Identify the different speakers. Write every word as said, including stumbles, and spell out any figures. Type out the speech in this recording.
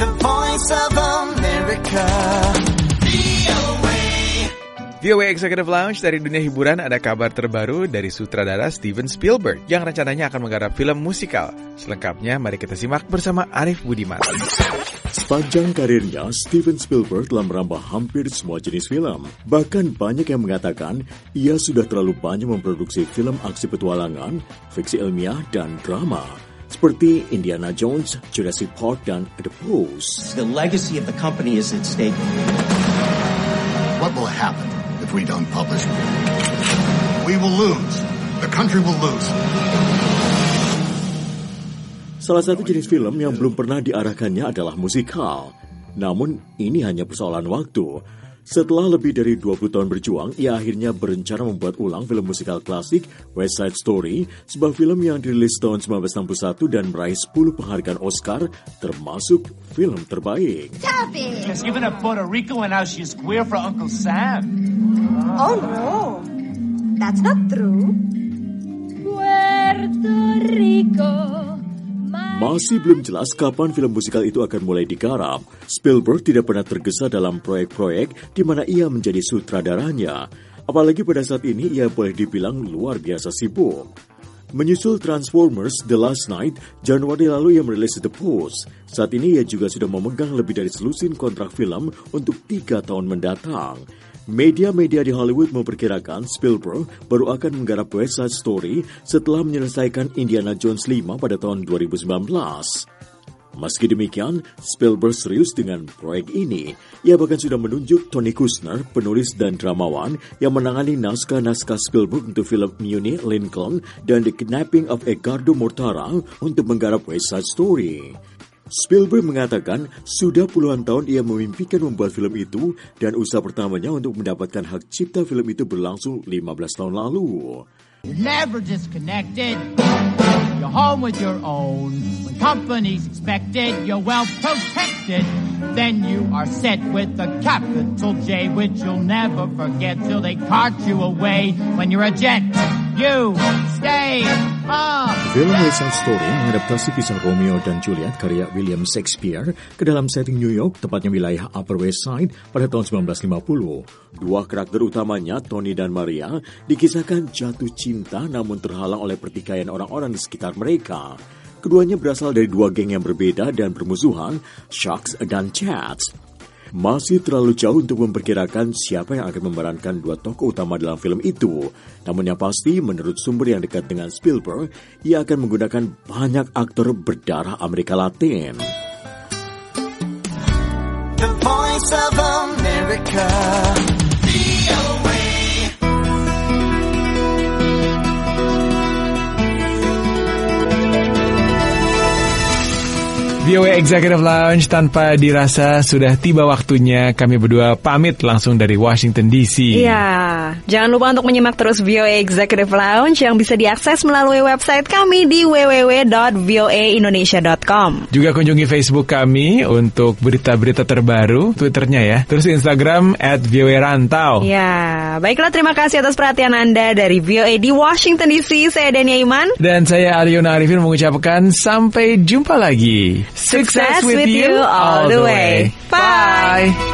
Speaker 1: The Voice of America.
Speaker 2: V O A Executive Lounge, dari dunia hiburan ada kabar terbaru dari sutradara Steven Spielberg yang rencananya akan menggarap film musikal. Selengkapnya mari kita simak bersama Arif Budiman.
Speaker 3: Sepanjang karirnya, Steven Spielberg telah merambah hampir semua jenis film. Bahkan banyak yang mengatakan ia sudah terlalu banyak memproduksi film aksi petualangan, fiksi ilmiah, dan drama. Seperti Indiana Jones, Jurassic Park, dan The Post.
Speaker 4: The legacy of the company is at stake.
Speaker 5: What will happen if we don't publish? We will lose. The country will lose.
Speaker 3: Salah satu jenis film yang belum pernah diarahkannya adalah musikal. Namun, ini hanya persoalan waktu. Setelah lebih dari dua puluh tahun berjuang, ia akhirnya berencana membuat ulang film musikal klasik West Side Story, sebuah film yang dirilis tahun sembilan belas enam puluh satu dan meraih sepuluh penghargaan Oscar, termasuk film terbaik.
Speaker 6: Stop it!
Speaker 7: She's even a Puerto Rico and now she's queer for Uncle Sam.
Speaker 6: Oh no, that's not true. Puerto Rico.
Speaker 3: Masih belum jelas kapan film musikal itu akan mulai digarap. Spielberg tidak pernah tergesa dalam proyek-proyek di mana ia menjadi sutradaranya. Apalagi pada saat ini ia boleh dibilang luar biasa sibuk. Menyusul Transformers The Last Night, Januari lalu ia merilis The Post. Saat ini ia juga sudah memegang lebih dari selusin kontrak film untuk tiga tahun mendatang. Media-media di Hollywood memperkirakan Spielberg baru akan menggarap West Side Story setelah menyelesaikan Indiana Jones lima pada tahun dua ribu sembilan belas. Meski demikian, Spielberg serius dengan proyek ini. Ia bahkan sudah menunjuk Tony Kushner, penulis dan dramawan yang menangani naskah-naskah Spielberg untuk film Muni, Lincoln, dan The Kidnapping of Edgardo Mortara untuk menggarap West Side Story. Spielberg mengatakan sudah puluhan tahun ia memimpikan membuat film itu dan usaha pertamanya untuk mendapatkan hak cipta film itu berlangsung lima belas tahun lalu.
Speaker 7: You're never disconnected. You're home with your own. When company's expected, you're well protected. Then you are set with a capital J, which you'll never forget till they cart you away. When you're a jet, you stay home.
Speaker 3: Film West Side Story mengadaptasi kisah Romeo dan Juliet karya William Shakespeare ke dalam setting New York, tepatnya wilayah Upper West Side pada tahun sembilan belas lima puluh. Dua karakter utamanya, Tony dan Maria, dikisahkan jatuh cinta namun terhalang oleh pertikaian orang-orang di sekitar mereka. Keduanya berasal dari dua geng yang berbeda dan bermusuhan, Sharks dan Cats. Masih terlalu jauh untuk memperkirakan siapa yang akan memerankan dua tokoh utama dalam film itu. Namun yang pasti, menurut sumber yang dekat dengan Spielberg, ia akan menggunakan banyak aktor berdarah Amerika Latin.
Speaker 1: The Voice of America.
Speaker 2: V O A Executive Lounge, tanpa dirasa sudah tiba waktunya kami berdua pamit langsung dari Washington D C.
Speaker 8: Iya, jangan lupa untuk menyimak terus V O A Executive Lounge yang bisa diakses melalui website kami di w w w dot v o a indonesia dot com.
Speaker 2: Juga kunjungi Facebook kami untuk berita-berita terbaru, Twitternya ya, terus Instagram at V O A Rantau.
Speaker 8: Ya, baiklah, terima kasih atas perhatian Anda dari V O A di Washington D C. Saya Dania Iman.
Speaker 2: Dan saya Ariona Arifin mengucapkan sampai jumpa lagi.
Speaker 8: Success with you all the way. Bye.